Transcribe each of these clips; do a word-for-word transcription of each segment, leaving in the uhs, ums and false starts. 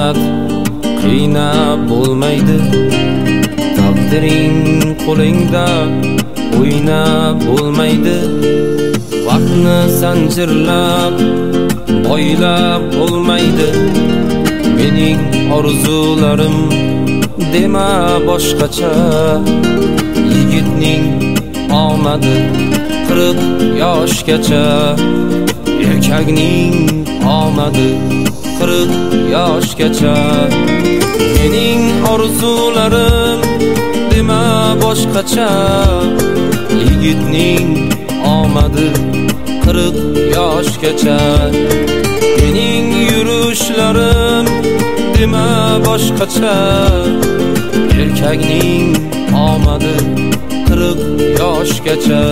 mehnat qiynab bo'lmaydi. Taqdiring qo'lingda o'ynab bo'lmaydi. Vaqtni sanjirlab boylab bo'lmaydi. Mening orzularim dema boshqacha. Yigitning omadi qirq yoshgacha. Erkakning omadi qirq yoshgacha. Mening orzularim dema boshqacha. Yigitning omadi qirq yoshgacha. Mening yurishlarim dema boshqacha. Erkakning omadi qirq yoshgacha.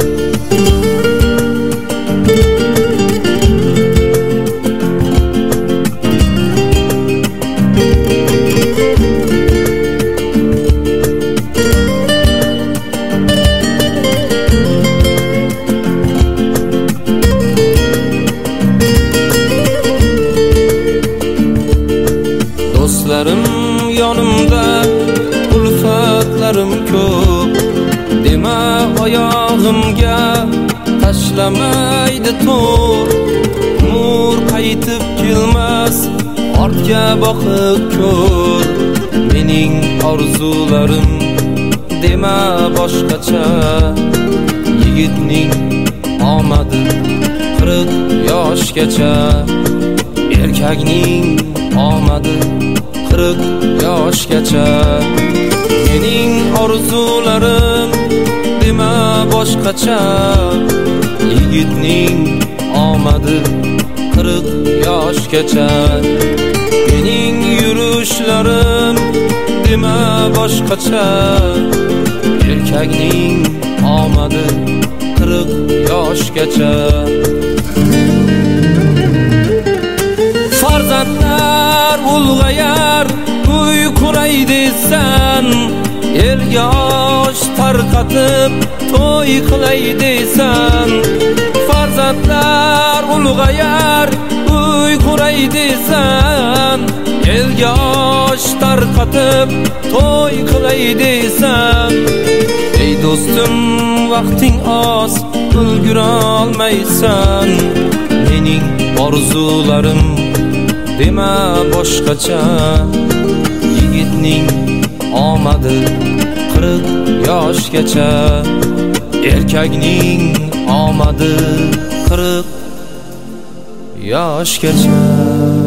Do'stlarim yonimda, ulfatlarim ko'p. Dema oyog'imga tashlamaydi to'r. Umr qaytib kelmas, ortga boqib ko'r. Mening orzularim dema boshqacha. Yigitning omadi qirq yoshgacha. Erkakning omadi qirq yoshgacha. Mening orzularim dema boshqacha. Yigitning omadi qirq yoshgacha. Mening yurishlarim dema boshqacha. Erkakning omadi qirq yoshgacha. Farzandlar ulg'ayar, uy quray desan. Elga osh tarqatib to'y qilay desan. Farzandlar ulg'ayar, uy quray desan. Elga osh tarqatib to'y qilay desan. Ey do'stim, vaqting oz, ulgura olmaysan. Mening orzularim dema boshqacha. Yigitning omadi qirq yoshgacha. Erkakning omadi qirq yoshgacha.